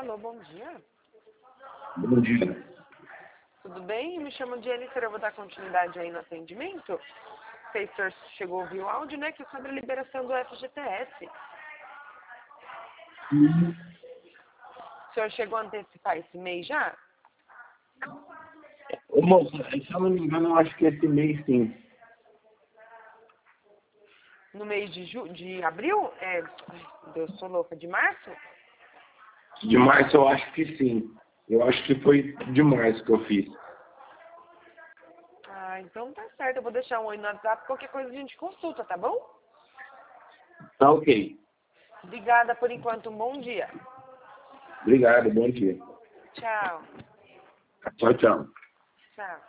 Alô, bom dia. Bom dia. Tudo bem? Me chamo Jennifer, eu vou dar continuidade aí no atendimento. O senhor chegou a ouvir o áudio, né, que é sobre a liberação do FGTS. O senhor chegou a antecipar esse mês já? Ô, moça, se eu não me engano, eu acho que esse mês sim. No mês de abril? Ai, Deus, sou louca. De março? De março eu acho que sim. Eu acho que foi de março que eu fiz. Ah, então tá certo. Eu vou deixar um oi no WhatsApp. Qualquer coisa a gente consulta, tá bom? Tá ok. Obrigada por enquanto. Um bom dia. Obrigado, bom dia. Tchau. Tchau, tchau. Tchau.